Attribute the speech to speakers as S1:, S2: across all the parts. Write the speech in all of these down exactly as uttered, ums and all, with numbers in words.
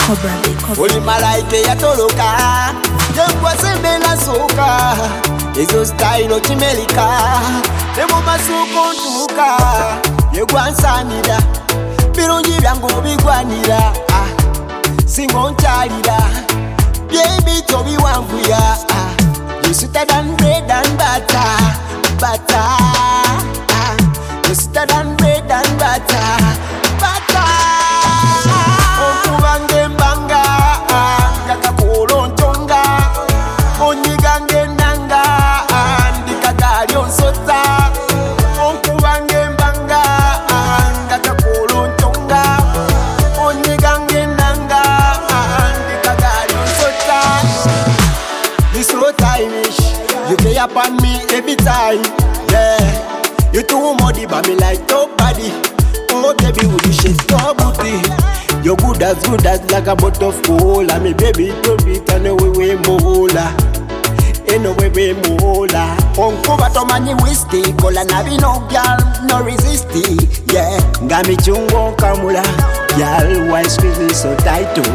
S1: Cobra Beat, Cobra
S2: Oli malaika yatoloka Yenkwase na soka Ezo style chimelika Nemo masuko ntuka Yegwansanira Birungi byangu bigwanira ah. Singo nchalira Baby tobi wanguya ah. You sweeter than bread and butter Butter ah. You sweeter than bread and butter Butter Okubange mbanga Kakakolo ntonga Onyigange nanga Ndikagali onsota Okubange mbanga Kakakolo ntonga Onyigange nanga Ndikagali onsota This so time-ish You play upon me every time Yeah You too muddy but me like nobody Oh baby would you shake your booty You're good as good as like a bottle of cola. Me baby don't beat and we we mola. Ain't no way we mola. Onko bato mani whiskey, cola na be no girl, no resisty. Yeah, ngami chungo kamula. Girl, why squeeze me so tight too?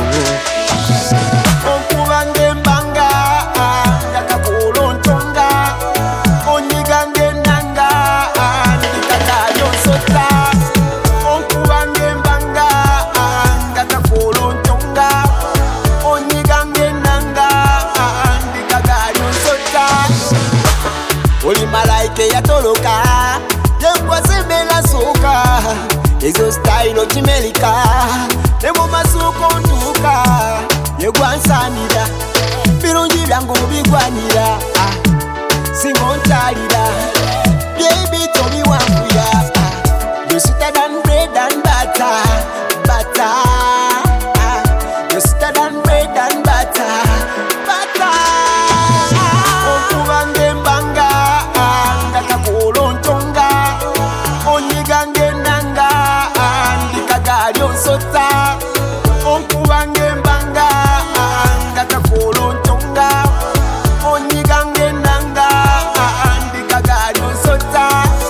S2: Onko bange banga, yakakolo ntonga. Onyigange nanga, nikata yonsota. Oli malaika yatoloka Yenkwase na soka Ezo style chimelika Nemo masuko ntuka Yegwansanira Birungi byangu bigwanira ah. Singo nchalira Baby tobi wanguya ah. You sweeter than bread and butter Butter ah. You sweeter than bread and butter Butter Okubange mbanga Kakakolo ntonga Onyigange nanga Ndikagali onsota Okubange mbanga Kakakolo ntonga Onyigange nanga Ndikagali onsota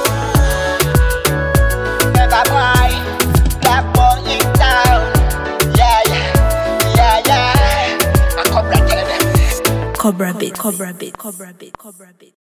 S2: Never boy That boy in town Yeah, yeah, yeah, yeah A Cobra Beat,
S1: Cobra Beat, Cobra Beat, Cobra Beat, Cobra Beat.